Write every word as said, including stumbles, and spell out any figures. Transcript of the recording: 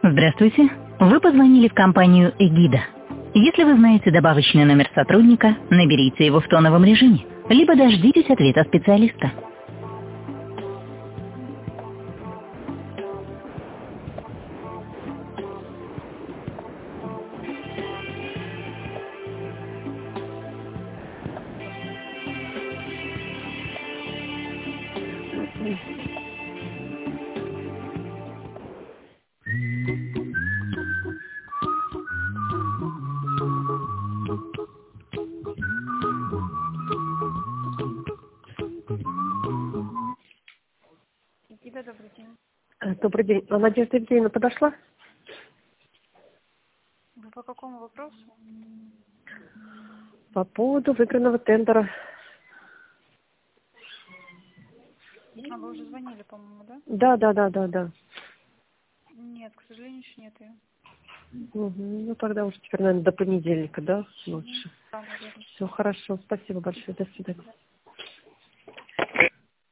Здравствуйте. Вы позвонили в компанию «Эгида». Если вы знаете добавочный номер сотрудника, наберите его в тоновом режиме, либо дождитесь ответа специалиста. Эгида, добрый день. Э, Добрый день. А Надежда Евгеньевна подошла? Вы по какому вопросу? По поводу выигранного тендера. А вы уже звонили, по-моему, да? Да, да, да, да, да. Нет, к сожалению, еще нет ее. Угу. Ну тогда уже теперь, наверное, до понедельника, да? Лучше. Да, наверное. Все хорошо. Спасибо большое. До свидания.